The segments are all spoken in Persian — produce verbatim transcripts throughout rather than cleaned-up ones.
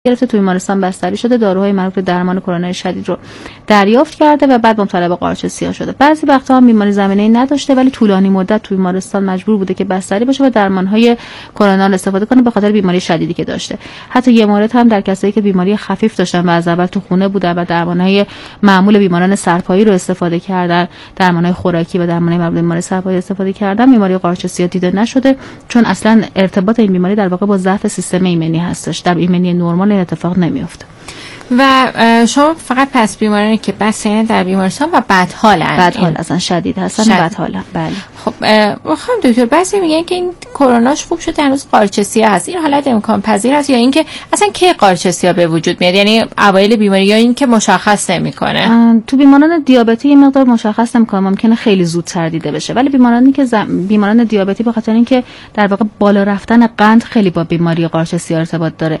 گرفته، توی بیمارستان بستری شده، داروهای مربوط به درمان کرونا شدید رو دریافت کرده و بعد مبتلا به قارچ سیاه شده. بعضی وقتا هم بیماری زمینه‌ای نداشته ولی طولانی مدت توی بیمارستان مجبور بوده که بستری باشه و درمانهای کرونا رو استفاده کنه به خاطر بیماری شدیدی که داشته. حتی یه مورد هم در کسایی که بیماری خفیف داشتن و از اول تو خونه بودن و درمانهای معمول بیماران سرپایی رو استفاده کردن، درمانهای خوراکی و درمانهای مربوط به بیماری سرپایی استفاده کردن، بیماری قارچ سیاه دیده نشده، چون اصلا ارتباط این بیماری در واقع با ضعف سیستم ایمنی هستش. در ایمنی نرمال اتفاق نمیفته. و شما فقط پس بیمارانی که بس در بیمارستان و بدحالن، بدحال اصلا شدید هستن و بدحالن. بله. خب خانم دکتر، بعضی میگن که این کروناش خوب شده هنوز قارچ سیاه هست. این حالت امکان پذیر است یا اینکه اصلا کی قارچ سیاه به وجود میاد؟ یعنی اوایل بیماری یا این که مشخص نمیکنه؟ تو بیماران دیابتی این مقدار مشخص نمیکنه، ممکنه خیلی زودتر دیده بشه. ولی بیمارانی که زم... بیماران دیابتی به خاطر اینکه در واقع بالا رفتن قند خیلی با بیماری قارچ سیاه ارتباط داره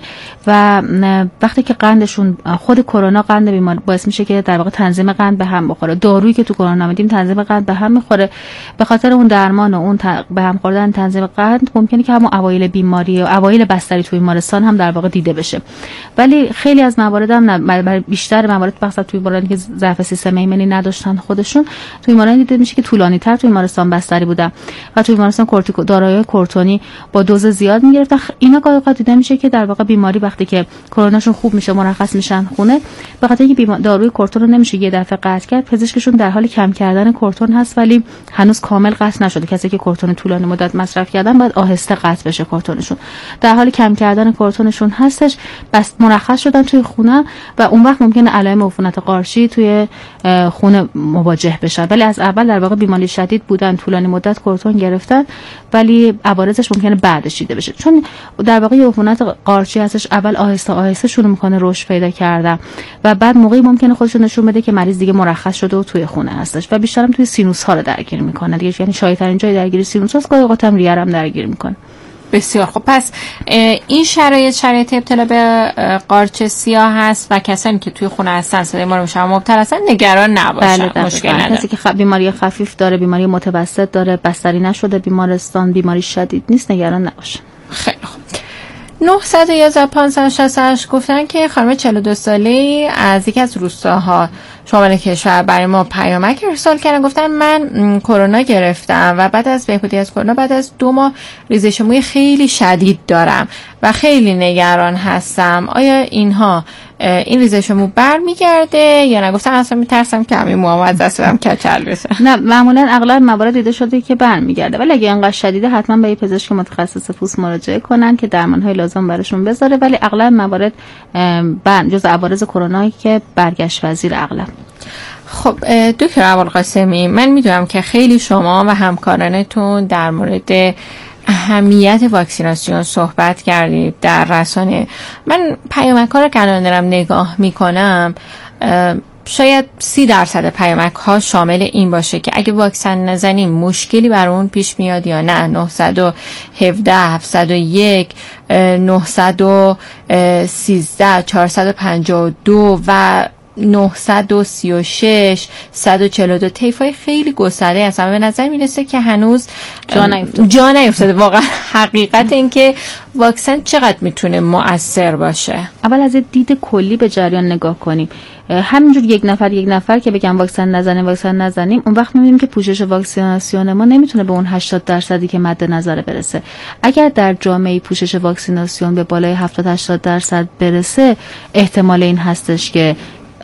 و وقتی که قندشون خود کرونا قند بیمار باعث میشه که در واقع تنظیم قند به هم بخوره. دارویی که تو کرونا میدیم تنظیم قند به هم میخوره. به خاطر اون درمان و اون ت... به هم خوردن تنظیم قند ممکنه که همون اوایل بیماری و اوایل بستری تو بیمارستان هم در واقع دیده بشه. ولی خیلی از موارد هم نه، بیشتر موارد بخاطر توی بیمارانی که ضعف سیستم ایمنی نداشتن خودشون تو بیمارانی دیده میشه که طولانی تر تو بیمارستان بستری بودن و تو بیمارستان کورتیکو داروهای کورتونی با دوز زیاد میگرفتن. اینا گاهی اوقات دیده میشه که در واقع بیماری وقتی که کروناشون خوب میشه مرخص میشن خونه، به خاطر اینکه داروی کورتون رو نمیشه یه دفعه قطع کرد، پزشکشون در حال کم کردن کورتون هست ولی هنوز کامل قطع نشده. کسی که کورتون طولانی مدت مصرف کردن باید آهسته قطع بشه کورتونشون. در حال کم کردن کورتونشون هستش، بس مرخص شدن توی خونه و اون وقت ممکنه علائم عفونت قارچی توی خونه مواجه بشن. ولی از اول در واقع بیماری شدید بودن، طولانی مدت کورتون گرفتن ولی عوارضش ممکنه بعدش دیده بشه، چون در واقع عفونت قارچی هستش اول آهسته آهسته شروع میکنه رشد پیدا کردن و بعد موقعی ممکنه خودش نشون بده که مریض دیگه مرخص شده و توی خونه هستش و بیشتر هم توی سینوس ها رو درگیر میکنه دیگه. یعنی شایع‌ترین جای درگیری سینوس هست، گاهی اوقات هم ریه هم درگیر میکنه. بسیار خب. پس این شرایط شرایط ابتلا به قارچ سیاه هست و کسانی که توی خونه هستن صدای ما رو میشنون مبتلا هستن نگران نباشن. بله مشکل نداره. کسی که خ... بیماری خفیف داره، بیماری متوسط داره، بستری نشده بیمارستان، بیماری شدید نیست، نگران نباشن. خیلی خوب. نه یک یک پنج شش هشت گفتن که خانم چهل و دو ساله‌ای از یکی از روستاها شمال کشور برای ما پیامک ارسال کردن. گفتن من کرونا گرفتم و بعد از بهبودی از کرونا بعد از دو ماه ریزش موی خیلی شدید دارم و خیلی نگران هستم. آیا اینها این ریزش مو برمیگرده یا نه؟ گفتن اصلا میترسم که همین موام از دست بدم کچل بشه. نه، معمولا اغلب موارد دیده شده که برمیگرده ولی اگه انقدر شدیده حتما به یه پزشک متخصص پوست مراجعه کنن که درمان‌های لازم براشون بذاره. ولی اغلب موارد بر جز عوارض کرونایی که برگشت پذیر اغلب. خب دکتر ابوالقاسمی، من میدونم که خیلی شما و همکارانتون در مورد اهمیت واکسیناسیون صحبت کردید در رسانه. من پیامک ها رو که الان دارم نگاه میکنم، شاید سی درصد پیامک ها شامل این باشه که اگه واکسن نزنیم مشکلی برامون پیش میاد یا نه. نه یک هفت هفت صفر یک نه یک سه چهارصد و پنجاه و دو و نهصد و سی و شش صد و چهل و دو طیفای خیلی گسترده هست. به نظر میرسه که هنوز جا نیفتاده. جا نیفتاده واقعا. حقیقت این که واکسن چقدر میتونه مؤثر باشه؟ اول از دید کلی به جریان نگاه کنیم. همینجور یک نفر یک نفر که بگم واکسن نزنیم واکسن نزنیم، اون وقت میبینیم که پوشش واکسیناسیون ما نمیتونه به اون هشتاد درصدی که مد نظر برسه. اگر در جامعه پوشش واکسیناسیون به بالای هفتاد هشتاد درصد برسه، احتمال این هستش که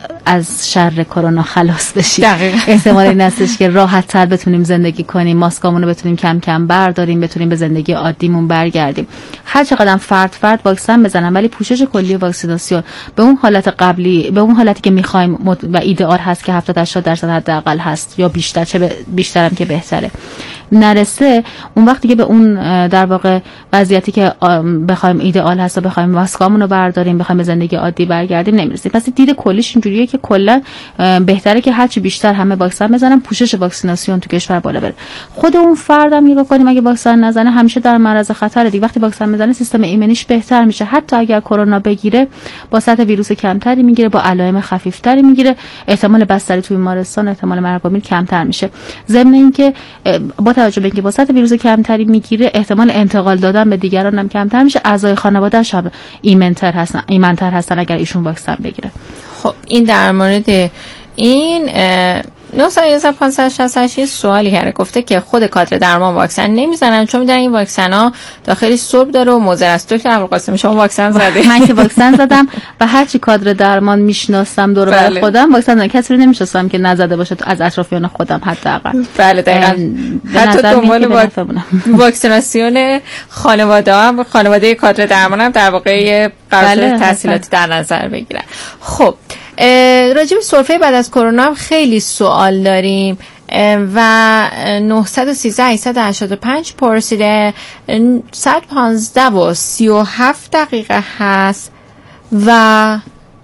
از شر کرونا خلاص بشیم. احتمال این هستش که راحت تر بتونیم زندگی کنیم، ماسکامون رو بتونیم کم کم برداریم، بتونیم به زندگی عادیمون برگردیم. هر چقدر فرد فرد واکسن بزنن ولی پوشش کلی واکسیناسیون به اون حالت قبلی، به اون حالتی که می‌خوایم و ایدئال هست که هفتاد هشتاد درصد حداقل هست یا بیشتر، چه بیشترم که بهتره، نرسه، اون وقتی که به اون در واقع وضعیتی که بخوایم ایدئال هست و بخوایم ماسکامون رو برداریم، بخوایم به زندگی عادی برگردیم نمیرسیم. پس دید کلیش اینجوریه که که کلا بهتره که هرچی بیشتر همه واکسن بزنن، پوشش واکسیناسیون تو کشور بالا بره. خود اون فردم نگاه کنیم اگه واکسن نزنه همیشه در معرض خطره دیگه. وقتی واکسن میزنه سیستم ایمنیش بهتر میشه، حتی اگر کرونا بگیره با سطح ویروس کمتری میگیره، با علائم خفیفتری میگیره، احتمال بستری تو بیمارستان، احتمال مرگ و میر کمتر میشه. ضمن اینکه با توجه به اینکه با سطح ویروس کمتری میگیره، احتمال انتقال دادن به دیگران هم کمتر میشه. اعضای خانواده‌اش هم ایمن‌تر هستن ایمن‌تر هستن اگر ایشون واکسن بگیره. خب این در مورد این نه سه پانصد و شصت و هشت سوالی کرده، گفته که خود کادر درمان واکسن نمیزنن چون میدونن این واکسن ها داخلی سرب داره و مضر است. دکتر ابوالقاسمی شما واکسن زدید؟ من که واکسن زدم و هرچی کادر درمان میشناسم دور و بر خودم واکسن زدم، کسی رو نمیشناسم که نزده باشه از اطرافیان خودم حداقل. بله دقیقاً. حتی دنبال واک... واکسیناسیون خانواده هم خانواده کادر درمان هم در واقع قرارداد تحصیلاتی در نظر بگیرن. خب راجع به سرفه بعد از کرونا خیلی سوال داریم و نه یک سه هشت هشت پنج پرسیده. صد و پانزده و سی و هفت دقیقه هست و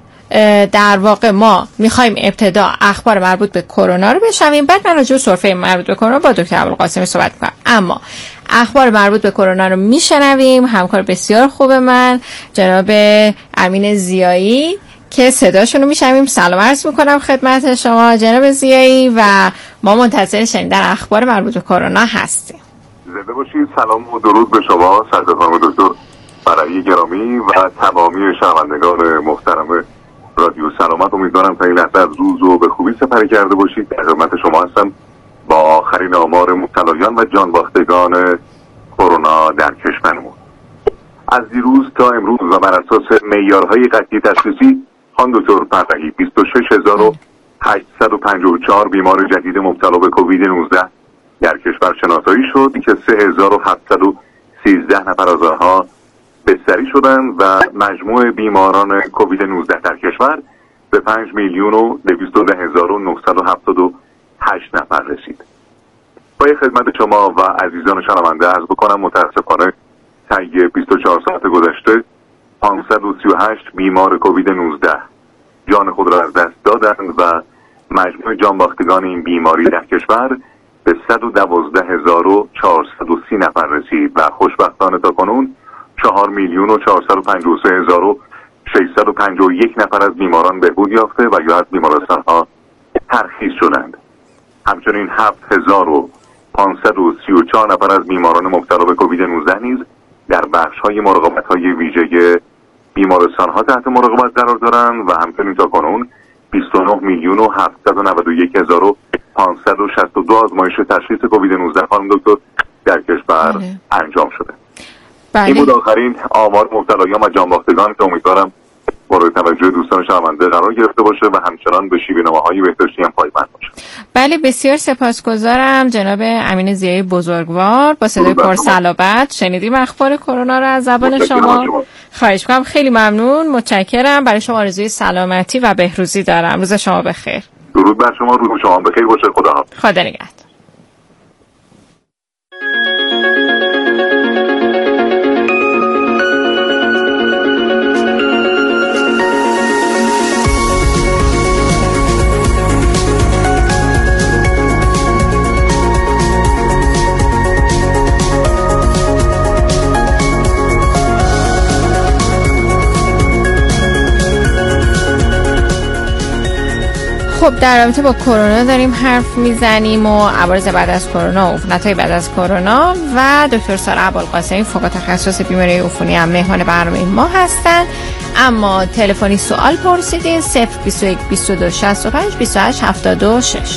در واقع ما میخوایم ابتدا اخبار مربوط به کرونا رو بشنویم، بعد من راجع به سرفه مربوط به کرونا با دکتر ابوالقاسمی صحبت می‌کنم. اما اخبار مربوط به کرونا رو میشنویم. همکار بسیار خوب من جناب امین ضیایی که صداشون رو میشنویم. سلام عرض میکنم خدمت شما جناب ضیایی و ما منتظر شنیدن اخبار مربوط به کرونا هستیم. زنده باشید. سلام و درود به شما سرکار خانم دکتر فرحی گرامی و تمامی شنوندگان محترم رادیو سلامت. امیدوارم تا این لحظه از روز رو به خوبی سپری کرده باشید. در خدمت شما هستم با آخرین آمار مبتلایان و جانباختگان کرونا در کشورمون. از دیروز تا امروز و بر اساس معیارهای قطعی تشخیصی خانم دکتر فرحی بیست و شش هزار و هشتصد و پنجاه و چهار بیمار جدید مبتلا به کووید نوزده در کشور شناسایی شد که سه هزار و هفتصد و سیزده نفر از آنها بستری شدند و مجموع بیماران کووید نوزده در کشور به پنج میلیون و دویست و ده هزار و نهصد و هفتاد و هشت نفر رسید. با خدمت شما و عزیزان شنونده عرض بکنم متاسفانه طی بیست و چهار ساعت گذشته پانصد و سی و هشت بیمار کووید نوزده جان خود را از دست دادند و مجموع جانباختگان این بیماری در کشور به صد و دوازده هزار و چهارصد و سی نفر رسید و خوشبختانه تا کنون چهار میلیون و چهارصد و پنجاه و سه هزار و ششصد و پنجاه و یک نفر از بیماران بهبود یافته و یا از بیمارستان‌ها ترخیص شدند. همچنین هفت هزار و پانصد و سی و چهار نفر از بیماران مبتلا به کووید نوزده نیز در بخش‌های مراقبت‌های ویژه بیمارستان‌ها تحت مراقبت قرار دارند و همچنین تا کنون بیست و نه میلیون و هفتصد و نود و یک هزار و پانصد و شصت و دو آزمایش تشخیص کووید نوزده خانم دکتر در کشور بله. انجام شده. بله. این بود آخرین آمار مبتلایان و جانباختگان که امیدوارم مورد توجه دوستان شنونده قرار گرفته باشه و همچنان به شیوه‌نامه‌های بهداشتی هم پایبند باشه. بله بسیار سپاسگزارم جناب امین ضیایی بزرگوار با صدای پرصلابت شنیدیم اخبار کرونا رو از زبان شما. شما خواهش می‌کنم. خیلی ممنون، متشکرم. برای شما آرزوی سلامتی و بهروزی دارم. روز شما بخیر. درود بر شما. روز شما بخیر باشه. خداحافظ. خدا نگهدار. خب در رابطه با کرونا داریم حرف میزنیم و عوارض بعد از کرونا و عفونت‌های بعد از کرونا و دکتر سارا ابوالقاسمی فوق تخصص بیماری عفونی هم مهمان برنامه ما هستن. اما تلفنی سوال پرسیدین صفر بیست و یک بیست و دو شصت و پنج بیست و هشت هفتاد و شش.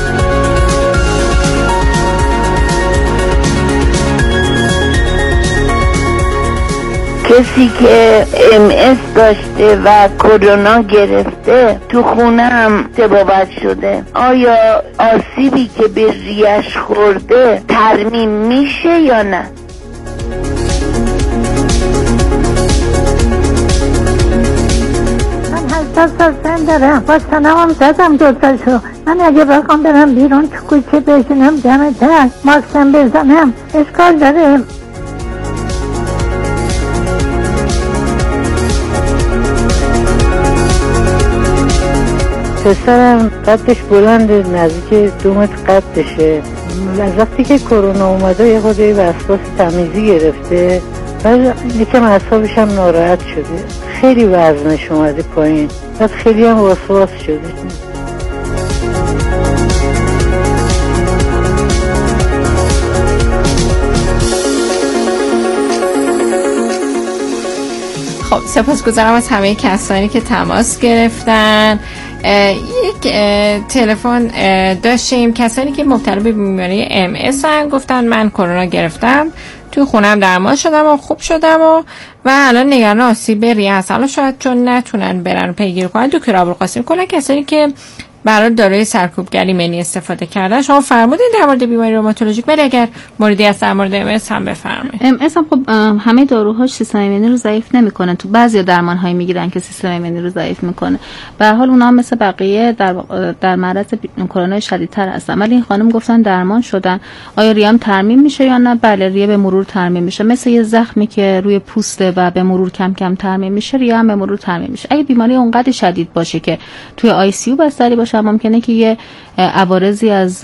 کسی که ام اس داشته و کرونا گرفته تو خونه هم تبابت شده، آیا آسیبی که به ریش خورده ترمیم میشه یا نه؟ من هشتاد سال سن دارم، با سنم زدم دوتاشو. من اگه بخوام برم بیرون تو کوچه بشینم دم در ماکسم بزنم اشکال داره؟ پسرم قدش بلنده، نزدیک دو متر قدشه. از وقتی که کرونا اومده یه خود وسواس تمیزی گرفته، بعد یکم اعصابش هم ناراحت شده، خیلی وزنش اومده پایین، بعد خیلی هم وسواس شده. خب سپاسگزارم از همه کسانی که تماس گرفتن. یک تلفن داشتیم، کسانی که مبتلا به بیماری ام اس هستن، گفتن من کرونا گرفتم، تو خونم درمان شدم و خوب شدم و و الان نگران آسیب ریه هست. حالا شاید چون نتونن برن پیگیری کنن. دکتر ابوالقاسمی، کلا کسانی که برای داروی سرکوبگری منی استفاده کردن، شما فرمودین در مورد بیماری روماتولوژیک، ولی اگر موردی از در مورد ام اس هم بفرمایید. ام اس هم خب همه داروهاش سیستم ایمنی رو ضعیف نمیکنه، تو بعضی درمان‌هایی میگیرن که سیستم ایمنی رو ضعیف میکنه. به هر حال اونها مثل بقیه در در معرض کرونا شدیدتر هستن، ولی این خانم گفتن درمان شدن. آیا ریام ترمیم میشه یا نه؟ بله، ریه به مرور ترمیم میشه، مثل یه زخمی که روی پوسته و به مرور کم کم ترمیم میشه، ریه هم به مرور ترمیم میشه. اگه بیماری اونقدر شدید باشه که توی آی سی یو بستری باشه، ممکنه که یه عوارضی از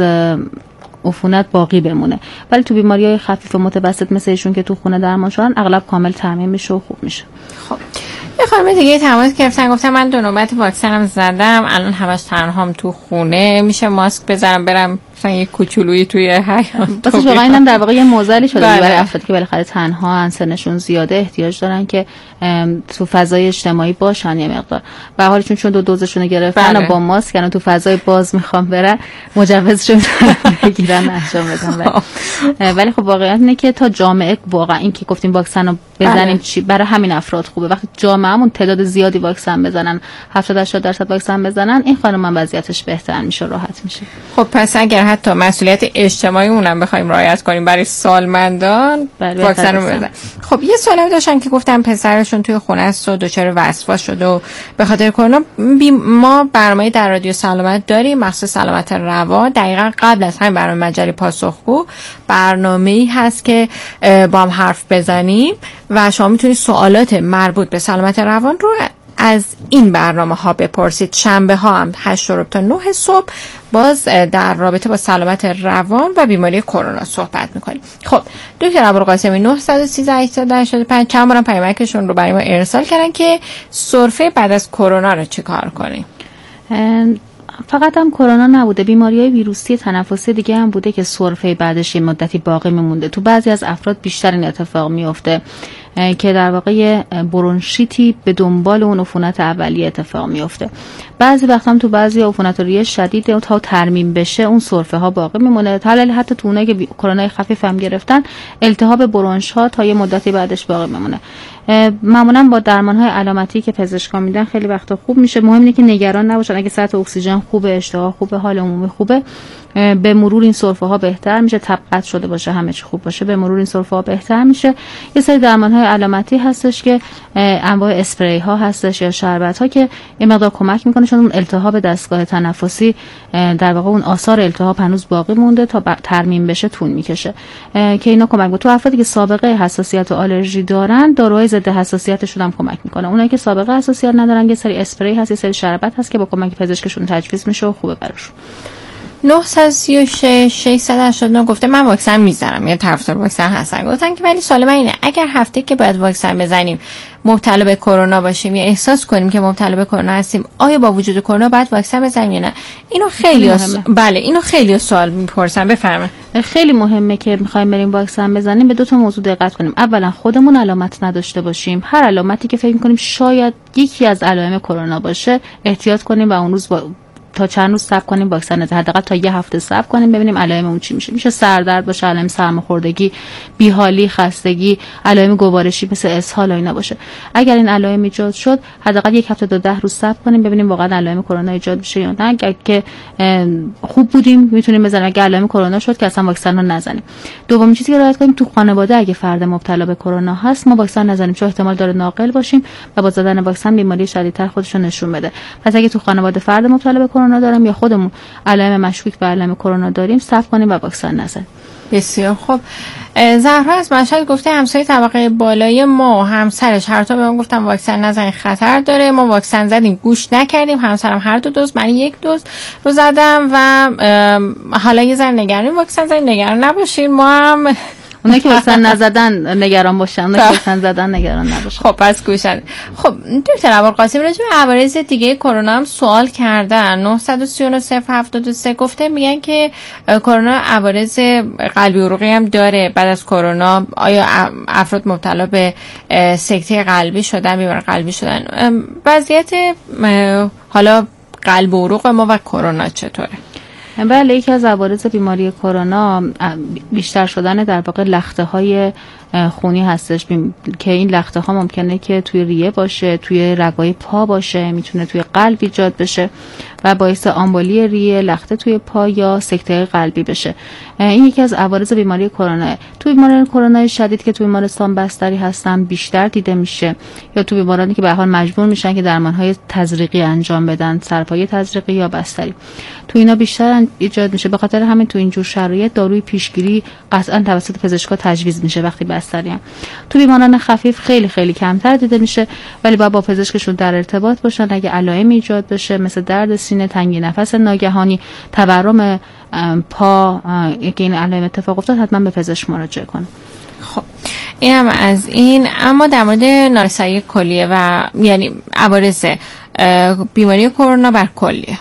عفونت باقی بمونه، ولی تو بیماری‌های خفیف و متوسط مثل ایشون که تو خونه درمان شدن، اغلب کامل ترمیم میشه و خوب میشه. خب یه خانم دیگه تماس گرفتن، گفتم من دو نوبت واکسنم زدم، الان همش تنهام تو خونه، میشه ماسک بذارم برم مثلا یه کوچولویی توی حیاط؟ واسه واقعا اینم در واقع یه موزلی شده برای افرادی که بالاخره تنها ان، سنشون زیاده، احتیاج دارن که تو فضای اجتماعی باشن یه مقدار. به حال چون چون دو دوزشون گرفتن و با ماسک الان تو فضای باز میخوام برن، مجوزشون بگیرن انجام بدن. ولی خب واقعیت اینه که تا جامعه واقعا این که گفتیم واکسن رو بزنیم چی برای همین افراد خوبه. وقتی جامعهمون تعداد زیادی واکسن بزنن، هفتاد هشتاد درصد واکسن بزنن، این خانم وضعیتش بهتر میشه، راحت میشه. خب پس اگر حتی مسئولیت اجتماعی اونم بخوایم رعایت کنیم برای سالمندان، واکسن رو بزنن. خب یه سوالی داشتن که گفتم پسرشون توی خونه است و دچار وسواس شده و به خاطر کرونا. ما برنامه در رادیو سلامت داریم، مخصوص سلامت روان. دقیقاً قبل از همین برنامه مجله پاسخگو برنامه‌ای هست که با هم حرف بزنیم و شما میتونید سوالات مربوط به سلامت روان رو از این برنامه ها بپرسید. شنبه ها هم هشت صبح تا نه صبح باز در رابطه با سلامت روان و بیماری کرونا صحبت میکنیم. خب دکتر ابوالقاسمی، نه یک سه هشت هشت پنج چند بارم پیامکشون رو برای ما ارسال کردن که سرفه بعد از کرونا رو چیکار کنیم؟ فقط هم کرونا نبوده، بیماری‌های ویروسی تنفسی دیگه هم بوده که سرفه بعدش این مدتی باقی میمونده. تو بعضی از افراد بیشتر این اتفاق میفته که در واقع برونشیتی به دنبال اون عفونت اولیه اتفاق میفته. بعضی وقتا هم تو بعضی عفونت ریه شدید تا ترمیم بشه اون سرفه ها باقی میمونه. حالا حتی تو اونایی که کرونا خفیف هم گرفتن، التهاب برونش ها تا یه مدتی بعدش باقی میمونه. معمولا با درمان های علامتی که پزشکان میدن خیلی وقتا خوب میشه. مهم اینه که نگران نباشن، اگه سطح اکسیژن خوبه، اشتها خوبه، حال عمومی خوبه، به مرور این سرفه ها بهتر میشه. طبقت شده باشه، همه چی خوب باشه، به مرور این سرفه ها بهتر میشه. یه سری درمان های علامتی هستش که انواع اسپری ها هستش یا شربت ها که این مقدار کمک میکنه، چون اون التهاب دستگاه تنفسی در واقع اون آثار التهاب هنوز باقی مونده، تا ترمیم بشه طول میکشه که اینا کمک میکنه. تو افرادی که سابقه حساسیت و آلرژی دارن، داروهای ضد حساسیتشون هم کمک میکنه. اونایی که سابقه حساسیت ندارن، یه سری اسپری هست، یه سری شربت هست که با کمک پزشکشون تجویز میشه و خوبه براشون. نه سه شش شش هشت نه گفته من واکسن میزنم، یه طرفدار واکسن هستن. گفتن که ولی سوال من اینه، اگر هفته که باید واکسن بزنیم مبتلا به کرونا باشیم یا احساس کنیم که مبتلا به کرونا هستیم، آیا با وجود کرونا باید واکسن بزنیم یا نه؟ اینو خیلی اس... بله اینو خیلی سوال میپرسن. بفرمایید. خیلی مهمه که میخوایم بریم واکسن بزنیم به دو تا موضوع دقت کنیم. اولا خودمون علامت نداشته باشیم. هر علامتی که فکر میکنیم شاید یکی از علائم کرونا باشه، احتیاط کنیم و اون روز با تا چند روز صبر کنیم واکسن بزنیم، حداقل تا یه هفته صبر کنیم ببینیم علائم اون چی میشه. میشه سردرد باشه، علائم سرماخوردگی، بیحالی، خستگی، علائم گوارشی مثل اسهال و اینا باشه. اگر این علائم ایجاد شد، حداقل یک هفته تا ده روز صبر کنیم ببینیم واقعا علائم کرونا ایجاد میشه یا نه. اگر که خوب بودیم میتونیم بزنیم، اگر علائم کرونا شد که اصلا واکسن رو نزنیم. دومین چیزی که رعایت کنیم، تو خانواده اگه فرد مبتلا به کرونا هست، ما واکسن نزنیم، چون احتمال داره ناقل باشیم و با زدن واکسن بیماری شدیدتر خودش رو نشون بده. پس اگه تو خانواده فرد مبتلا به کرونا داریم یا خودمون علائم مشکوک به علائم کرونا داریم، صبر کنیم و واکسن نزنیم. بسیار خوب. زهرا از مشهد گفته همسایه طبقه بالای ما و همسرش هر تا به ما گفتن واکسن نزنید خطر داره، ما واکسن زدیم گوش نکردیم، همسرم هر دو دوز، من یک دوز رو زدم و حالا یه ذره نگرانیم، واکسن زدیم نگران نباشین، ما هم اونایی که واکسن نزدن نگران باشن، اونایی که واکسن زدن نگران نباشن. خب پس گوشن. خب دکتر ابوالقاسم راجع به عوارض دیگه کرونا هم سوال کردن. نه سه نه صفر هفت سه گفته میگن که کرونا عوارض قلبی عروقی هم داره. بعد از کرونا آیا افراد مبتلا به سکته قلبی شدن، بیمار قلبی شدن؟ وضعیت حالا قلب و عروق ما و کرونا چطوره؟ بله، یکی از عوارض بیماری کرونا بیشتر شدن در واقع لخته های خونی هستش که این لخته ها ممکنه که توی ریه باشه، توی رگای پا باشه، میتونه توی قلب ایجاد بشه و باعث آمبولی ریه، لخته توی پا یا سکته قلبی بشه. این یکی از عوارض بیماری کرونا. توی بیماران کرونا شدید که توی بیمارستان بستری هستن بیشتر دیده میشه، یا توی بیمارانی که به هر حال مجبور میشن که درمانهای تزریقی انجام بدن، سرپایی تزریقی یا بستری، تو اینا بیشتر ایجاد میشه. به خاطر همین تو این جور شرایط داروی پیشگیری قطعا توسط پزشکا تجویز میشه وقتی بستری هم. تو بیماران خفیف خیلی خیلی کمتر دیده میشه، ولی باید با پزشکشون در ارتباط باشن. اگه علائم ایجاد بشه مثل درد سینه، تنگی نفس ناگهانی، تورم پا، که این علائم اتفاق افتاد، حتما به پزشک مراجعه کنه. خب این هم از این. اما در مورد نارسایی کلیه و یعنی عوارض بیماری کرونا بر کلیه،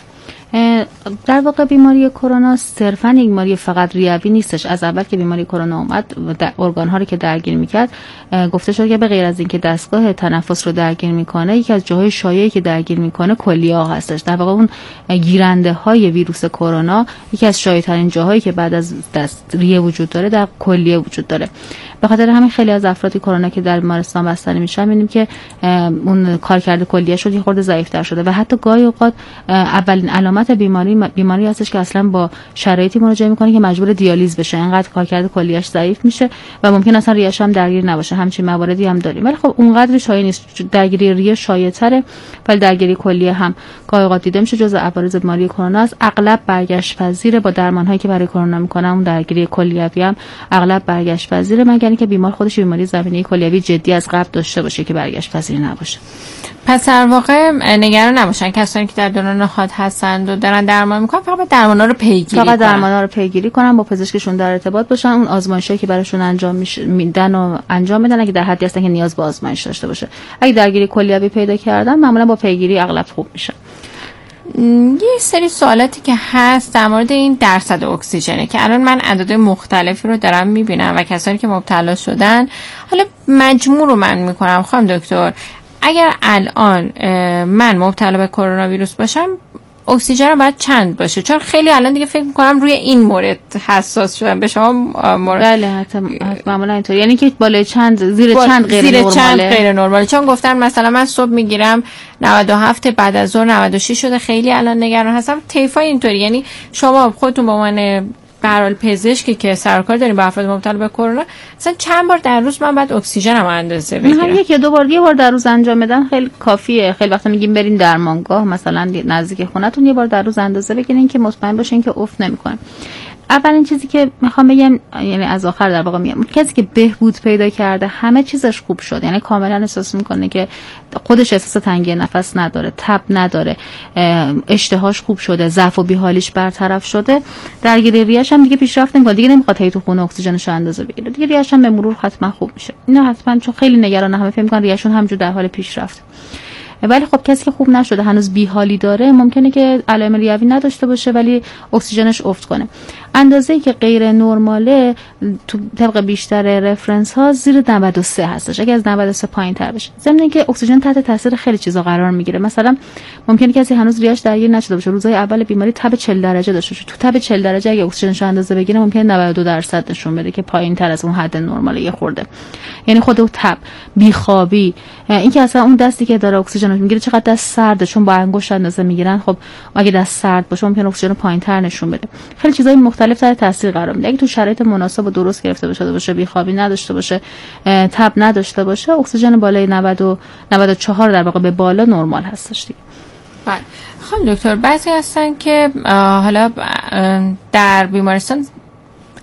در واقع بیماری کرونا صرفاً یک بیماری فقط ریوی نیستش. از اول که بیماری کرونا اومد و ارگان‌ها رو که درگیر می‌کرد، گفته شد که به غیر از اینکه دستگاه تنفس رو درگیر می‌کنه، یکی از جاهای شایعی که درگیر می‌کنه کلیه هستش. در واقع اون گیرنده‌های ویروس کرونا یکی از شایع‌ترین جاهایی که بعد از دست ریه وجود داره در کلیه وجود داره. به خاطر همین خیلی از افرادی کرونا که در بیمارستان بستری میشن می‌بینیم که اون کارکرد کلیه‌شون یه خورده ضعیف‌تر شده و حتی گاهی اوقات اولین علامت بیماری بیماری هستش که اصلا با شرایطی مراجعه میکنه که مجبور دیالیز بشه، اینقدر کارکرد کلیه‌اش ضعیف میشه و ممکن اصلا ریه‌اش هم درگیر نباشه. همچین مواردی هم داریم، ولی خب اونقدر شایع نیست. درگیری ریه شایع‌تره، ولی درگیری کلیه هم گاهی اوقات دیده میشه. جزء عوارض بیماری کرونا است. اغلب برگشت پذیره با درمان‌هایی که برای کرونا میکنن. اون درگیری کلیوی هم اغلب برگشت پذیره، مگر اینکه بیمار خودش بیماری زمینه کلیوی جدی از قبل داشته باشه که برگشت پذیر نباشه. پس در واقع نگران نباشن کسانی که در دوران حاد هستند و دارن درمان میکنن، فقط درمانا رو پیگیری فقط درمانا رو پیگیری کنن، با پزشکشون در ارتباط باشن، اون آزمایشایی که براشون انجام میدن و انجام بدن اگه در حدی هستن که نیاز به آزمایش داشته باشه. اگه درگیری کلیوی پیدا کردن معمولا با پیگیری اغلب خوب میشه. یه سری سوالاتی که هست در مورد این درصد اکسیژنه که الان من اعداد مختلفی رو دارم میبینم و کسانی که مبتلا شدن، حالا مجموع رو من میکنم. خانم دکتر، اگر الان من مبتلا به کرونا ویروس باشم، اکسیژن باید چند باشه؟ چون خیلی الان دیگه فکر میکنم روی این مورد حساس شدن. به شما مورد؟ بله حتما معمولا اینطور، یعنی که بالای چند، زیر چند غیر زیر نرماله. چند غیر نرماله. چون گفتن مثلا من صبح میگیرم نود و هفت، بعد از ظهر نود و شش شده، خیلی الان نگران هستم. طیفای اینطوری، یعنی شما خودتون با من به هر حال پزشکی که سرکار داریم با افراد مبتلا به کرونا، مثلا چند بار در روز من باید اکسیژنم اندازه بگیرم؟ یک یا دو بار، یه بار در روز انجام بدن خیلی کافیه. خیلی وقتا میگیم برین درمانگاه مثلا نزدیک خونتون، یه بار در روز اندازه بگیرین که مطمئن باشین که افت نمیکنه. اولین چیزی که میخوام بگم، یعنی از آخر در واقع میام، کسی که بهبود پیدا کرده همه چیزش خوب شد، یعنی کاملا احساس میکنه که خودش احساس تنگی نفس نداره، تب نداره، اشتهاش خوب شده، ضعف و بیحالیش برطرف شده، درگیری ریه‌اش هم دیگه پیشرفت نمیکنه، دیگه نمیخواد هی تو خونه اکسیژنش رو اندازه بگیره، دیگه ریه‌اش هم به مرور حتما خوب میشه. اینا حتما، چون خیلی نگران، همه فکر میکنن ریه‌شون همونجور در حال پیشرفت. ولی خب کسی که خوب نشده هنوز بیحالی داره، ممکنه که علائم ریوی نداشته باشه ولی اکسیژنش افت کنه. اندازه‌ای که غیر نرماله تو طبق بیشتر رفرنس ها زیر نود و سه هستش، اگه از نود و سه پایین‌تر بشه. ضمن اینکه اکسیژن تحت تاثیر خیلی چیزا قرار میگیره. مثلا ممکنه کسی هنوز ریه‌اش درگیر نشده باشه، روزهای اول بیماری تب چهل درجه داشته باشه، تو تب چهل درجه اگه اکسیژنش رو اندازه بگیره ممکنه نود و دو درصد نشون بده که پایین‌تر از اون حد نرمال یه خورده. یعنی خود اون تب، بیخوابی، اینکه اصلا اون دستی که داره اکسیژن رو میگیره چقدر دست سرده، چون با انگشت اندازه میگیرن، خب اگه دست سرد باشه ممکنه اکسیژن پایین‌تر نشون بده. خیلی چیزای مختلف تحت تاثیر قرار میده. اگه تو شرایط مناسب و درست گرفته بشه باشه، بیخوابی نداشته باشه، تب نداشته باشه، اکسیژن بالای نود و نود و چهار در واقع به بالا نرمال هستش دیگه. بله. خانم دکتر، بعضی هستن که حالا در بیمارستان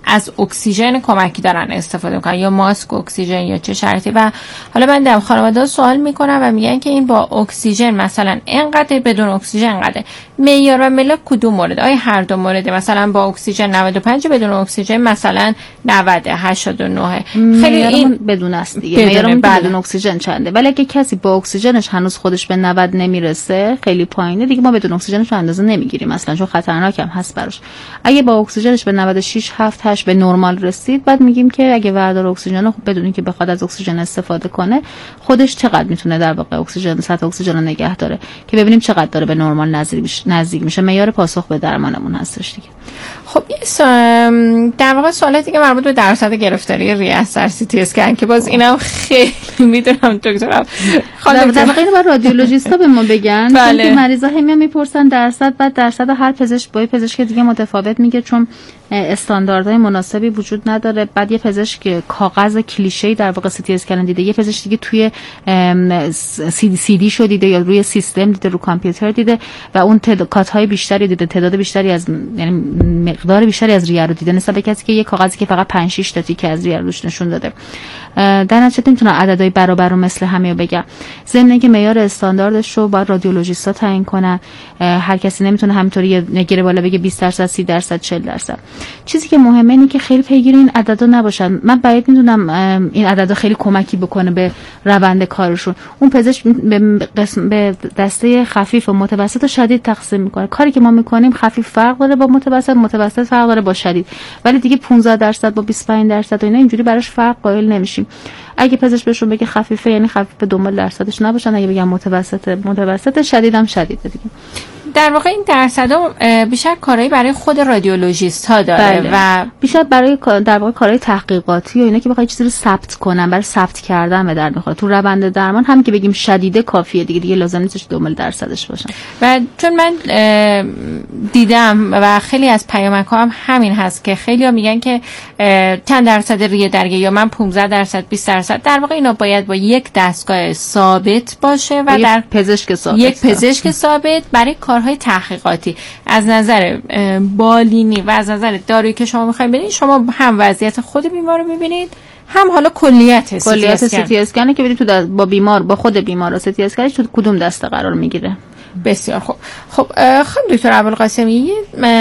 از اکسیژن کمکی دارن استفاده میکنن، یا ماسک اکسیژن یا چه شرطی. و حالا من در خانواده سوال میکنم و میگن که این با اکسیژن مثلا اینقدر، بدون اکسیژن اینقدر، معیار و ملاک کدوم مورد؟ آیا هر دو مورد؟ مثلا با اکسیژن نود و پنج، بدون اکسیژن مثلا نود، هشتاد و نه. خیلی این بدون است دیگه، معیارمون بدون اکسیژن چنده. ولی اگه کسی با اکسیژنش هنوز خودش به نود نمیرسه، خیلی پایینه دیگه، ما بدون اکسیژنش اندازه نمیگیریم مثلا، چون خطرناک هم هست براش. اگه با اکسیژنش به نود و شش، هفت، هشت به نرمال رسید، بعد میگیم که اگه وردار اکسیژن بدون اینکه بخواد از اکسیژن استفاده کنه، خودش چقدر میتونه در واقع اکسیژن، سطح اکسیژن رو نگه داره که ببینیم چقدر داره به نرمال نزدیک نزدیک میشه. معیار پاسخ به درمانمون هستش دیگه. خب این در واقع سوالاتی که مربوط به درصد گرفتاری ریه از سر سی تی اسکن که باز اینم خیلی میدونم دکترم خانم در واقع اینو با رادیولوژیستا به ما بگن. بله. که مریضا همین میپرسن درصد، بعد درصد هر پزشک با پزشک دیگه متفاوت میگه، چون استانداردهای مناسبی وجود نداره. بعد یه پزشک کاغذ کلیشه‌ای در واقع سی تی اسکن دیده، یه پزشک دیگه توی سی دی سی دی شو دیده یا روی سیستم دیده، رو کامپیوتر دیده و اون تعدادهای بیشتری دیده، تعداد بیشتری از، یعنی مقدار بیشتری از ریه رو دیده، نسبت به کسی که یه کاغذی که فقط پنج شش تا تیکه از ریه روش نشون داده. در نتیجه نمیتونم عددهای برابر رو مثل همه رو بگم. ضمن اینکه معیار استانداردش رو باید رادیولوژیست‌ها تعیین کنن. هر کسی نمیتونه همینطوری یه نگیره بالا بگه بیست درصد، سی درصد، چهل درصد. چیزی که مهمه اینه که خیلی پیگیر این عددا نباشن. من باید میدونم این عددا خیلی کمکی بکنه به روند کارشون. اون پزشک به قسم به دسته خفیف و متوسط و شدید تقسیم میکنه. کاری که ما میکنیم خفیف فرق داره با متوسط، متوسط فرق داره با شدید. ولی دیگه پانزده درصد با بیست و پنج درصد و اینا اینجوری براش فرق قائل نمیشیم. اگه پزشک بهشون بگه خفیفه، یعنی خفیف به دنبال درصدش نباشن. اگه بگم متوسط، متوسط، شدیدم شدیده دیگه. در واقع این درصدا بیشتر کارهایی برای خود رادیولوژیست ها داره. بله. و بیشتر برای در واقع کارهای تحقیقاتی و اینا که بخوای چیزی رو ثبت کنن، برای ثبت کردن به در میخوره. تو روند درمان هم که بگیم شدیده کافیه دیگه، دیگه لازم نیستش دنبال درصدش باشن. و چون من دیدم و خیلی از پیامک‌ها هم همین هست که خیلی‌ها میگن که چند درصد ریه درگه، یا من پانزده درصد، بیست درصد. در واقع اینا باید با یک دستگاه ثابت باشه و در پزشک ثابت، یک پزشک ثابت برای کارهای تحقیقاتی. از نظر بالینی و از نظر دارویی که شما می‌خواید بدین، شما هم وضعیت خود بیمار رو می‌بینید، هم حالا کلیت کلیت سی تی اسکن که ببینید تو با بیمار، با خود بیمار سی تی اسکنش تو کدوم دسته قرار میگیره. بسیار خوب. خب خانم دکتر ابوالقاسمی،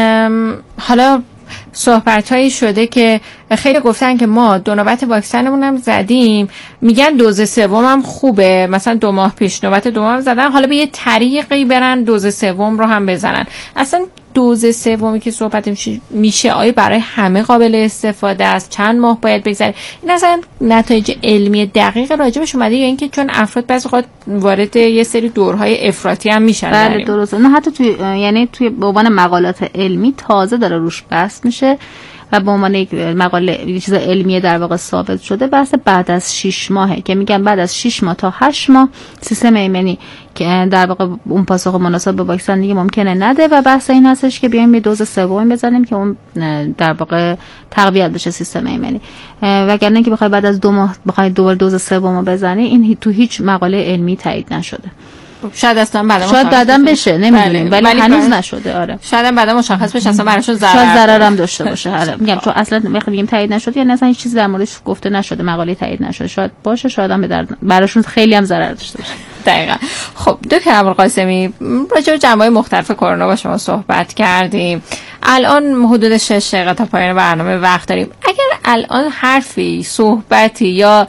حالا صحبت‌هایی شده که خیلی گفتن که ما دو نوبت واکسنمون هم زدیم، میگن دوز سوم هم خوبه، مثلا دو ماه پیش نوبت دوم هم زدن، حالا به یه طریقی برن دوز سوم رو هم بزنن. اصلا دوز سومی که صحبت میشه آیا برای همه قابل استفاده است؟ چند ماه باید بگذره؟ این اصلا نتایج علمی دقیق راجبش اومده یا اینکه چون افراد بعضی وقت وارد یه سری دورهای افراطی هم میشن؟ بله درسته. نه حتی توی یعنی توی به عنوان مقالات علمی تازه داره روش بحث میشه و به عنوان یک مقاله یه چیز علمی در واقع ثابت شده. بحث بعد از شش ماهه که میگن بعد از شش ماه تا هشت ماه سیستم ایمنی که در واقع اون پاسخ مناسب به واکسن دیگه ممکنه نده و بحث این هستش که بیایم یه دوز سوم بزنیم که اون در واقع تقویت بشه سیستم ایمنی. وگرنه که بخوای بعد از دو ماه بخوای دوباره دوز سومو بزنی، این تو هیچ مقاله علمی تایید نشده. شاید اصلا بعدا شاید دادم بشه، نمیدونیم، ولی, ولی هنوز نشده. آره شاید بعدا مشخص بشه اصلا براشون ضرر شاید ضرر هم داشته باشه. آره میگم چون اصلا وقتی میگیم تایید نشده یعنی اصلا هیچ چیزی در موردش گفته نشده، مقاله تایید نشده. شاید باشه، شاید هم به براشون خیلی هم ضرر داشته باشه. دقیقاً. خب دکتر ابوالقاسمی، راجع به جنبه‌های مختلف کرونا با شما صحبت کردیم. الان حدود شش دقیقه تا پایان برنامه وقت داریم. اگر الان حرفی، صحبتی یا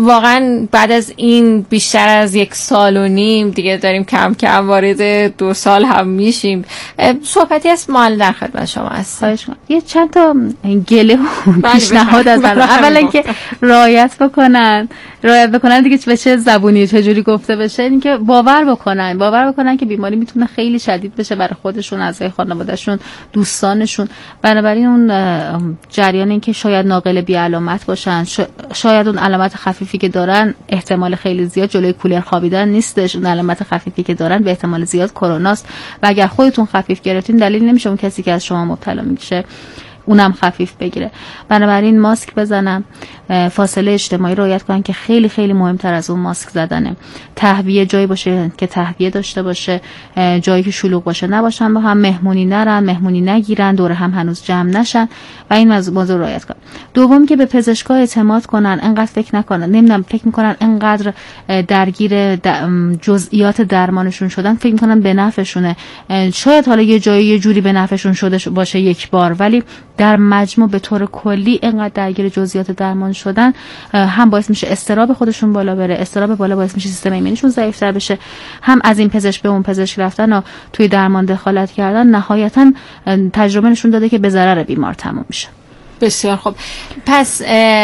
واقعا بعد از این بیشتر از یک سال و نیم دیگه داریم کم کم وارد دو سال هم میشیم، صحبتی از مال در خدمت شما هست. یه چند تا گله و پیشنهاد از من. اولا که رعایت بکنن، رعایت بکنن دیگه به چه زبونی چه جوری گفته بشه، اینکه باور بکنن، باور بکنن که بیماری میتونه خیلی شدید بشه برای خودشون، اعضای خانواده‌شون، دوستانشون. بنابراین اون جریان این که شاید ناقل بی علامت باشن، شاید اون علامت خفیفی که دارن احتمال خیلی زیاد جلوی کولر خوابیدن نیستش، اون علامت خفیفی که دارن به احتمال زیاد کروناست و اگر خودتون خفیف گرفتین دلیل نمیشه اون کسی که از شما مبتلا میشه اونم خفیف بگیره. بنابراین ماسک بزنن، فاصله اجتماعی رعایت کنن که خیلی خیلی مهمتر از اون ماسک زدنه. تهویه جایی باشه که تهویه داشته باشه، جایی که شلوغ باشه نباشن با هم، مهمونی نرن، مهمونی نگیرن، دور هم هنوز جمع نشن و این موضوع رعایت کنن. دوم که به پزشکا اعتماد کنن، انقدر فکر نکنن نمیدونم فکر میکنن انقدر درگیر جزئیات درمانشون شدن، فکر میکنن به نفعشونه. شاید حالا یه جایی یه جوری به نفعشون شده باشه یک بار، ولی در مجموع به طور کلی انقدر درگیر جزئیات درمان شدن هم باعث میشه اضطراب خودشون بالا بره، اضطراب بالا باعث میشه سیستم ایمنیشون ضعیف‌تر بشه، هم از این پزشک به اون پزشک رفتن و توی درمان دخالت کردن نهایتاً تجربه نشون داده که به ضرر بیمار تموم میشه. بسیار خوب. پس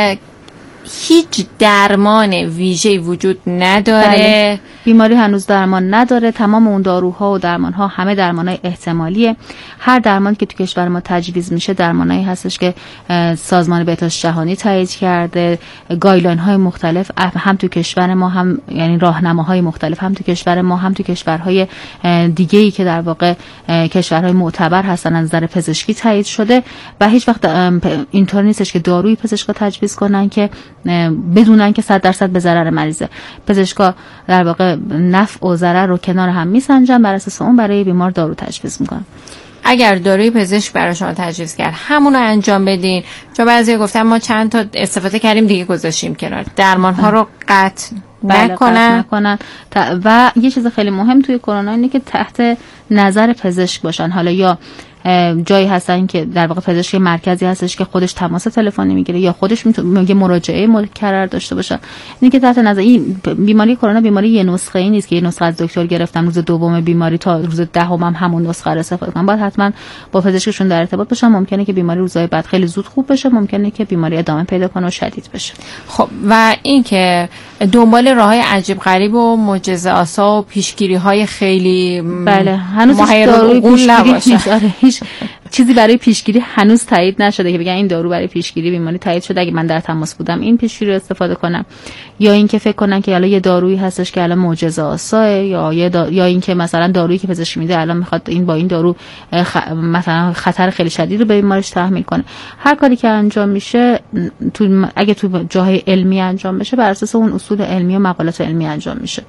هیچ درمان ویژه‌ای وجود نداره؟ بله. بیماری هنوز درمان نداره. تمام اون داروها و درمانها همه درمانهای احتمالیه. هر درمانی که تو کشور ما تجویز میشه درمانایی هستش که سازمان بهداشت جهانی تایید کرده، گایدلاین های مختلف هم تو کشور ما هم یعنی راهنماهای مختلف هم تو کشور ما هم تو کشورهای دیگه‌ای که در واقع کشورهای معتبر هستن از نظر پزشکی تایید شده و هیچ وقت اینطور نیستش که داروی پزشکا تجویز کنن که بدونن که صد درصد به ضرر مریضه. پزشکا در واقع نفع و ضرر رو کنار هم میسنجن، بر اساس اون برای بیمار دارو تجویز میکنن. اگر داروی پزشک برای شما تجویز کرد همون رو انجام بدین. چون بعضی گفتن ما چند تا استفاده کردیم دیگه گذاشتیم کنار. درمان ها رو قطع نکنن. نکنن و یه چیز خیلی مهم توی کرونا اینه که تحت نظر پزشک باشن. حالا یا جایی هستن که در واقع پزشک مرکزی هستش که خودش تماس تلفنی میگیره یا خودش میگه مراجعه مکرر داشته باشن. اینی که تحت نظر این بیماری کرونا بیماری یه نسخه ای نیست که یه نسخه از دکتر گرفتم روز دوم بیماری تا روز دهم هم همون نسخه رو استفاده کنن. باید حتما با پزشکشون در ارتباط باشن. ممکنه که بیماری روزهای بعد خیلی زود خوب بشه، ممکنه که بیماری ادامه پیدا کنه و شدید بشه. خب و این که دنبال راههای عجیب غریب و معجزه‌آسا و پیشگیری‌های خیلی بله هنوز داروی پیشگیری نیست. آره هیچ چیزی برای پیشگیری هنوز تایید نشده که بگن این دارو برای پیشگیری بیماری تایید شده اگه من در تماس بودم این پیشگیری رو استفاده کنم، یا اینکه فکر کنن که حالا یه دارویی هستش که الان معجزه‌آسا، یا یه دا... یا اینکه مثلا دارویی که پزشک میده الان میخواد این با این دارو خ... مثلا خطر خیلی شدید رو به بیمارش تحمیل کنه. هر کاری که انجام میشه تو اگه تو جاهای علمی انجام بشه بر اساس اون اصول علمی و مقالات علمی انجام میشه.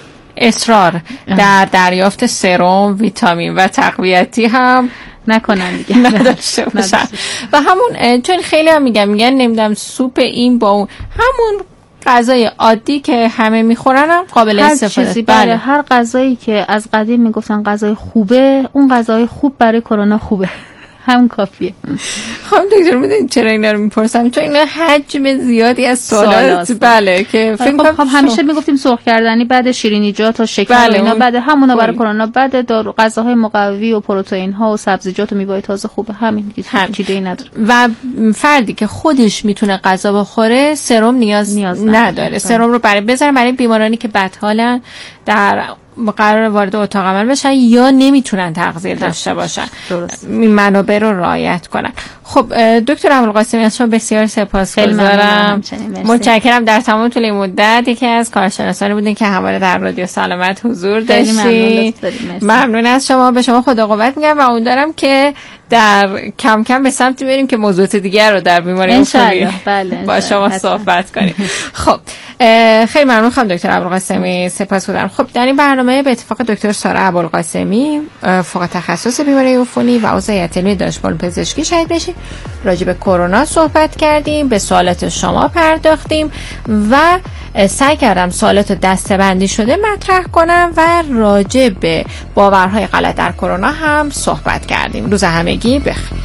اصرار در دریافت سرم، ویتامین و تقویتی هم نکنن دیگه نداشته باشن. و همون چون خیلی هم میگن میگن نمیدونم سوپ این با اون همون غذای عادی که همه میخورن هم قابل استفاده است. بله هر غذایی که از قدیم میگفتن غذای خوبه، اون غذای خوب برای کرونا خوبه. هم کافیه. خب دکتر میدونید چرا اینا رو میپرسم؟ چون اینا حجم زیادی از سوالات بله که فکر خب, خب همیشه میگفتیم سرخ کردنی بعد شیرینیجات و شکر بله و اینا بعد همونا برای کرونا بعد دارو غذاهای مقوی و پروتئین ها و سبزیجات و میوه تازه خوبه. همین چیزی نداره. و فردی که خودش میتونه غذا بخوره سرم نیاز, نیاز نداره. نداره. سرم رو برای بذارن برای بیمارانی که بدحالن در قرار وارد اتاق عمل بشن یا نمیتونن تغذیه داشته باشن. این منابع رو رعایت کنن. خب دکتر ابوالقاسمی از شما بسیار سپاسگزارم. متشکرم. در تمام طول این مدت یکی از کارشناسانی بودین که همواره در رادیو سلامت حضور داشتین. ممنون از شما. به شما خدا قوت میگم و امیدوارم که در کم کم به سمتی بریم که موضوعات دیگر رو در بیماری عفونی بله با شما صحبت کنیم. خب خیلی ممنون خانم دکتر ابوالقاسمی. سپاسگزارم. خب در این برنامه به اتفاق دکتر سارا ابوالقاسمی فوق تخصص بیماری عفونی و عضو هیئت علمی دانشگاه پزشکی شهید بشید راجع به کرونا صحبت کردیم، به سوالات شما پرداختیم و سعی کردم سوالات دسته‌بندی شده مطرح کنم و راجع به باورهای غلط در کرونا هم صحبت کردیم. روز همگی بخیر.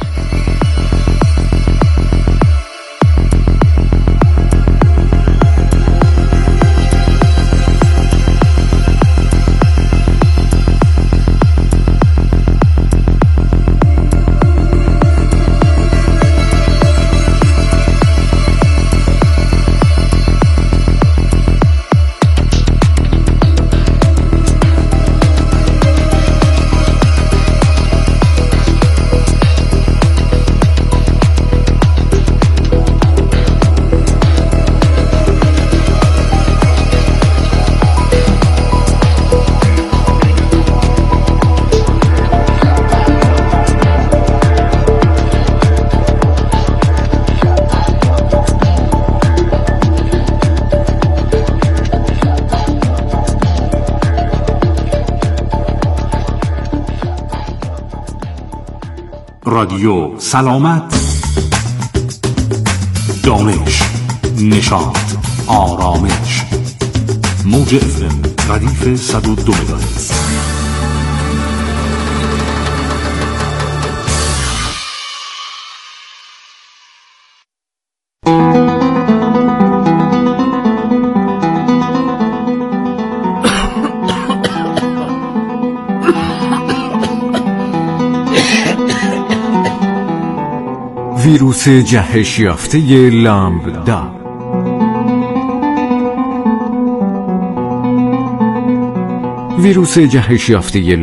رادیو سلامت، دانش، نشاط، آرامش. موج اف ام ردیف صد و دو مگاهرتز. ویروس جهش یافته لامبدا. ویروس جهش یافته